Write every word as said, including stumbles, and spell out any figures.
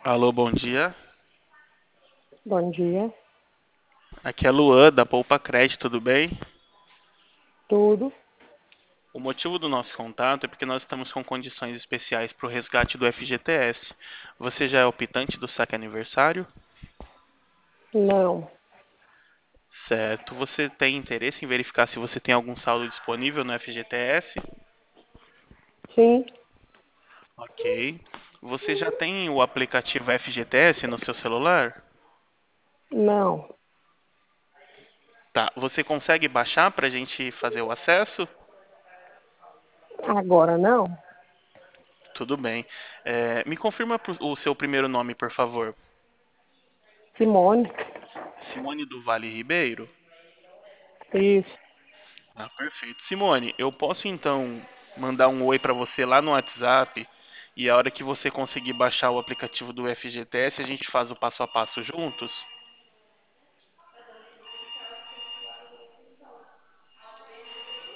Alô, bom dia. Bom dia. Aqui é Luan, da Poupa Crédito, tudo bem? Tudo? O motivo do nosso contato é porque nós estamos com condições especiais para o resgate do F G T S. Você já é optante do saque aniversário? Não. Certo. Você tem interesse em verificar se você tem algum saldo disponível no F G T S? Sim? Ok. Você já tem o aplicativo F G T S no seu celular? Não. Tá. Você consegue baixar para a gente fazer o acesso? Agora não? Tudo bem. É, me confirma pro- o seu primeiro nome, por favor. Simone? Simone do Vale Ribeiro? Isso. Ah, perfeito. Simone, eu posso então mandar um oi para você lá no WhatsApp e a hora que você conseguir baixar o aplicativo do F G T S, a gente faz o passo a passo juntos?